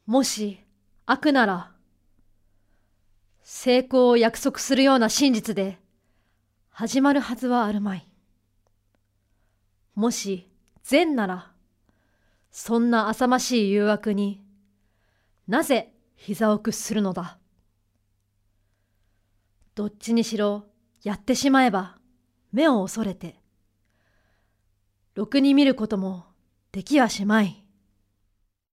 もし悪なら、成功を約束するような真実で始まるはずはあるまい。もし善なら、そんな浅ましい誘惑になぜ膝を屈するのだ。どっちにしろやってしまえば目を恐れて、ろくに見ることもできはしまい。